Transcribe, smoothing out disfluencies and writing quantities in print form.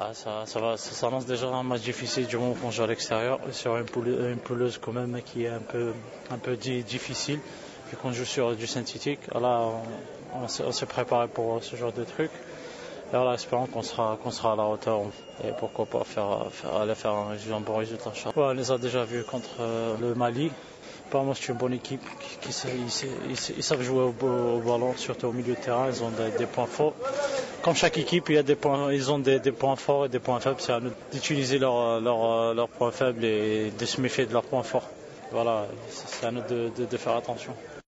Ça s'annonce déjà un match difficile du moment qu'on joue à l'extérieur, sur une pelouse quand même qui est un peu difficile, vu qu'on joue sur du synthétique. Là, on s'est préparé pour ce genre de truc. Et voilà, espérons qu'on sera à la hauteur et pourquoi pas aller faire un bon résultat. Ouais, on les a déjà vus contre le Mali. Apparemment, c'est une bonne équipe ils savent jouer au ballon, surtout au milieu de terrain. Ils ont des points forts. Comme chaque équipe, ils ont des points forts et des points faibles. C'est à nous d'utiliser leurs points faibles et de se méfier de leurs points forts. Voilà, c'est à nous de faire attention.